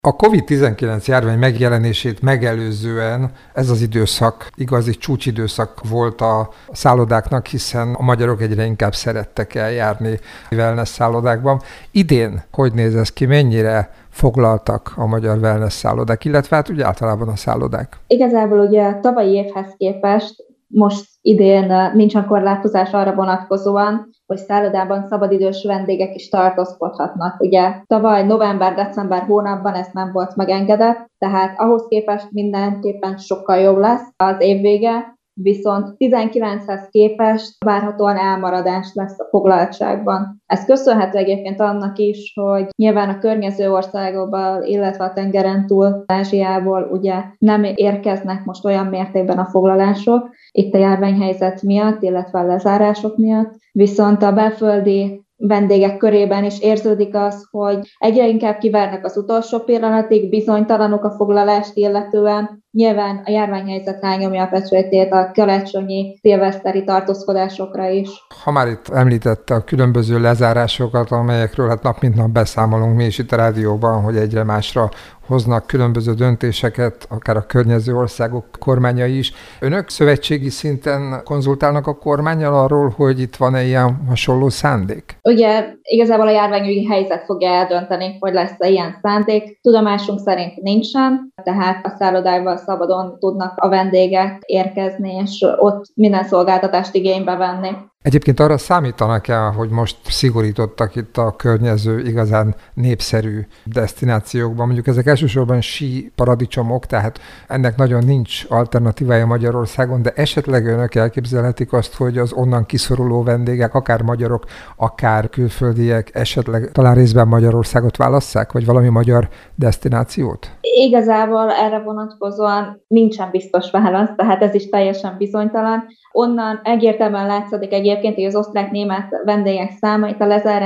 A COVID-19 járvány megjelenését megelőzően ez az időszak igazi csúcsidőszak volt a szállodáknak, hiszen a magyarok egyre inkább szerettek eljárni wellness szállodákban. Idén hogy néz ez ki, mennyire foglaltak a magyar wellness szállodák, illetve hát úgy általában a szállodák? Igazából ugye a tavalyi évhez képest most idén nincsen korlátozás arra vonatkozóan, hogy szállodában szabadidős vendégek is tartózkodhatnak. Ugye tavaly november-december hónapban ez nem volt megengedett, tehát ahhoz képest mindenképpen sokkal jobb lesz az évvége, viszont 19-hez képest várhatóan elmaradás lesz a foglaltságban. Ez köszönhető egyébként annak is, hogy nyilván a környező országokból, illetve a tengeren túl Ázsiából ugye nem érkeznek most olyan mértékben a foglalások, itt a járványhelyzet miatt, illetve a lezárások miatt, viszont a belföldi vendégek körében is érződik az, hogy egyre inkább kivárnak az utolsó pillanatig, bizonytalanok a foglalást illetően. Nyilván a járványhelyzet rányomja a pecsétét a karácsonyi, szilveszteri tartózkodásokra is. Ha már itt említette a különböző lezárásokat, amelyekről hát nap mint nap beszámolunk mi is itt a rádióban, hogy egyre másra hoznak különböző döntéseket, akár a környező országok kormányai is. Önök szövetségi szinten konzultálnak a kormánnyal arról, hogy itt van-e ilyen hasonló szándék? Ugye igazából a járványügyi helyzet fogja eldönteni, hogy lesz-e ilyen szándék. Tudomásunk szerint nincsen, tehát a szállodákban szabadon tudnak a vendégek érkezni, és ott minden szolgáltatást igénybe venni. Egyébként arra számítanak-e, hogy most szigorítottak itt a környező, igazán népszerű desztinációkban? Mondjuk ezek elsősorban sí paradicsomok, tehát ennek nagyon nincs alternatívája Magyarországon, de esetleg önök elképzelhetik azt, hogy az onnan kiszoruló vendégek, akár magyarok, akár külföldiek, esetleg talán részben Magyarországot válasszák, vagy valami magyar desztinációt? Igazából erre vonatkozóan nincsen biztos válasz, tehát ez is teljesen bizonytalan. Onnan egyértelműen látszik egyébként, hogy az osztrák-német vendégek száma itt a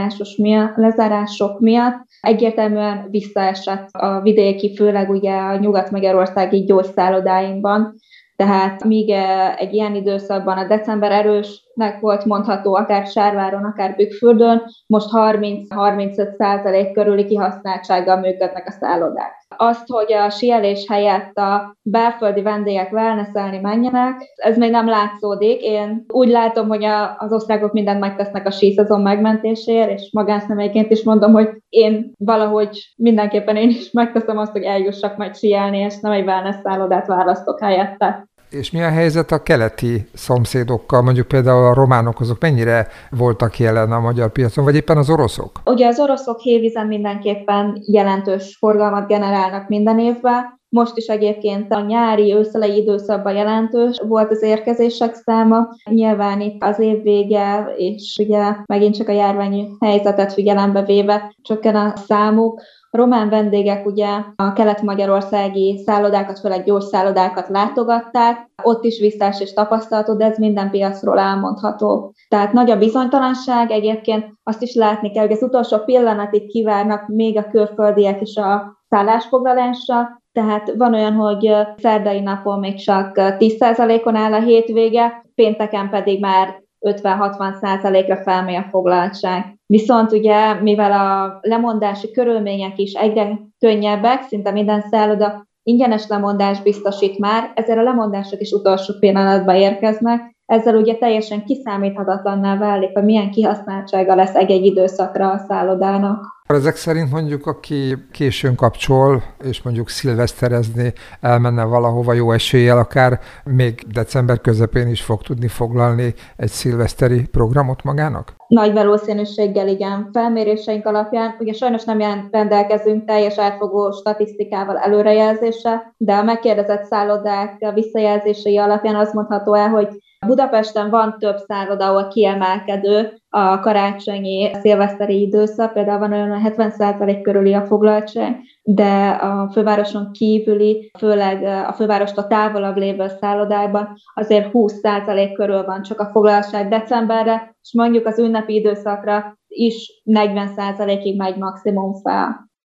lezárások miatt egyértelműen visszaesett a vidéki, főleg ugye a nyugat-magyarországi gyógyszállodáinkban. Tehát míg egy ilyen időszakban a december erősnek volt mondható, akár Sárváron, akár Bükkfürdön, most 30-35% körüli kihasználtsággal működnek a szállodák. Azt, hogy a síelés helyett a belföldi vendégek wellnesselni menjenek, ez még nem látszódik. Én úgy látom, hogy az osztrákok mindent megtesznek a síszezon megmentéséért, és magánszemélyként is mondom, hogy én valahogy mindenképpen én is megteszem azt, hogy eljussak majd síelni, és nem egy wellness szállodát választok helyette. És mi a helyzet a keleti szomszédokkal, mondjuk például a románok, azok mennyire voltak jelen a magyar piacon, vagy éppen az oroszok? Ugye az oroszok hévízen mindenképpen jelentős forgalmat generálnak minden évben. Most is egyébként a nyári, őszelei időszakban jelentős volt az érkezések száma. Nyilván itt az év vége, és ugye megint csak a járványi helyzetet figyelembe véve csökken a számuk. A román vendégek ugye a kelet-magyarországi szállodákat, főleg gyógyszállodákat látogatták, ott is visszaesés tapasztalható, de ez minden piacról elmondható. Tehát nagy a bizonytalanság, egyébként azt is látni kell, hogy az utolsó pillanatig kivárnak még a külföldiek is a szállásfoglalásra, tehát van olyan, hogy szerdai napon még csak 10%-on áll a hétvége, pénteken pedig már 50-60%-ra felmegy a foglaltság. Viszont ugye, mivel a lemondási körülmények is egyre könnyebbek, szinte minden szálloda ingyenes lemondást biztosít már, ezért a lemondások is utolsó pillanatban érkeznek, ezzel ugye teljesen kiszámíthatatlanná válik, hogy milyen kihasználtsága lesz egy-egy időszakra a szállodának. Ezek szerint mondjuk, aki későn kapcsol, és mondjuk szilveszterezni elmenne valahova jó eséllyel, akár még december közepén is fog tudni foglalni egy szilveszteri programot magának? Nagy valószínűséggel igen. Felméréseink alapján, ugye sajnos nem rendelkezünk teljes átfogó statisztikával, előrejelzéssel, de a megkérdezett szállodák visszajelzései alapján azt mondható el, hogy Budapesten van több szálloda, ahol kiemelkedő a karácsonyi, szilveszteri időszak, például van olyan 70% körüli a foglaltság, de a fővároson kívüli, főleg a fővárostól távolabb lévő szállodában azért 20% körül van csak a foglaltság decemberre, és mondjuk az ünnepi időszakra is 40%-ig megy maximum fel.